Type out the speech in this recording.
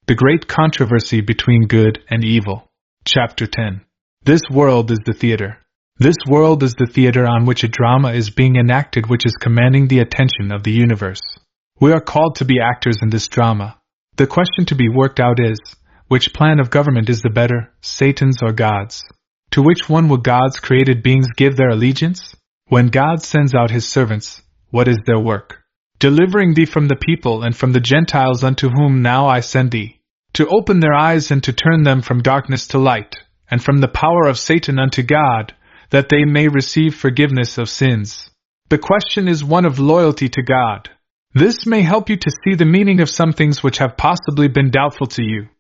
The Great Controversy Between Good and Evil. Chapter 10. This world is the theater. This world is the theater on which a drama is being enacted which is commanding the attention of the universe. We are called to be actors in this drama. The question to be worked out is, which plan of government is the better, Satan's or God's? To which one will God's created beings give their allegiance? When God sends out his servants, what is their work? Delivering thee from the people and from the Gentiles unto whom now I send thee, to open their eyes and to turn them from darkness to light, and from the power of Satan unto God, that they may receive forgiveness of sins. The question is one of loyalty to God. This may help you to see the meaning of some things which have possibly been doubtful to you.